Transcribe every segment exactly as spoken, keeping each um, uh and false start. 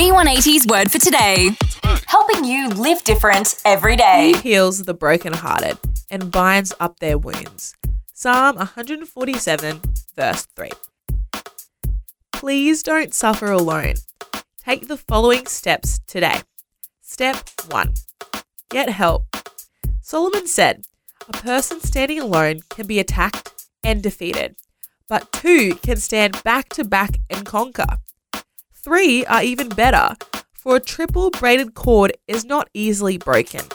V one eighty's word for today. Helping you live different every day. He heals the brokenhearted and binds up their wounds. Psalm one forty-seven, verse three. Please don't suffer alone. Take the following steps today. Step one. Get help. Solomon said, a person standing alone can be attacked and defeated, but two can stand back to back and conquer. Three are even better, for a triple braided cord is not easily broken.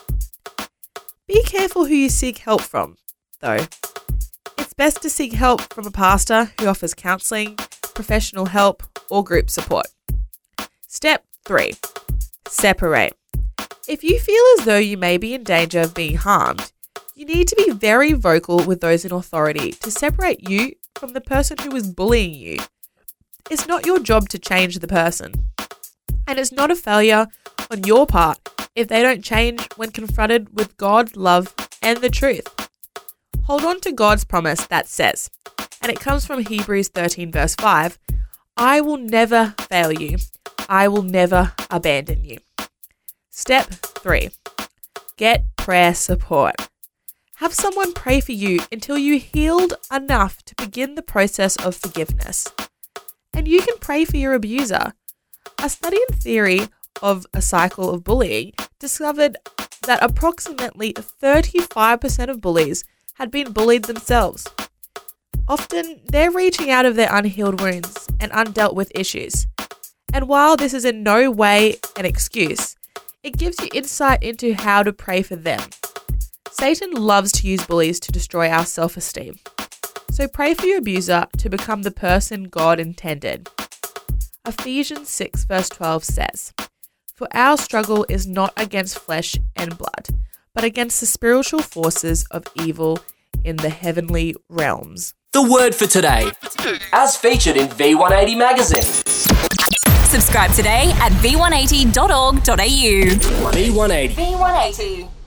Be careful who you seek help from, though. It's best to seek help from a pastor who offers counselling, professional help, or group support. Step three. Separate. If you feel as though you may be in danger of being harmed, you need to be very vocal with those in authority to separate you from the person who is bullying you. It's not your job to change the person, and it's not a failure on your part if they don't change when confronted with God, love, and the truth. Hold on to God's promise that says, and it comes from Hebrews thirteen verse five, I will never fail you. I will never abandon you. Step three. Get prayer support. Have someone pray for you until you healed enough to begin the process of forgiveness. And you can pray for your abuser. A study in theory of a cycle of bullying discovered that approximately thirty-five percent of bullies had been bullied themselves. Often, they're reaching out of their unhealed wounds and undealt with issues. And while this is in no way an excuse, it gives you insight into how to pray for them. Satan loves to use bullies to destroy our self-esteem. So pray for your abuser to become the person God intended. Ephesians six verse twelve says, For our struggle is not against flesh and blood, but against the spiritual forces of evil in the heavenly realms. The word for today, as featured in V one eighty magazine. Subscribe today at v one eighty dot org dot a u. V one eighty. V one eighty.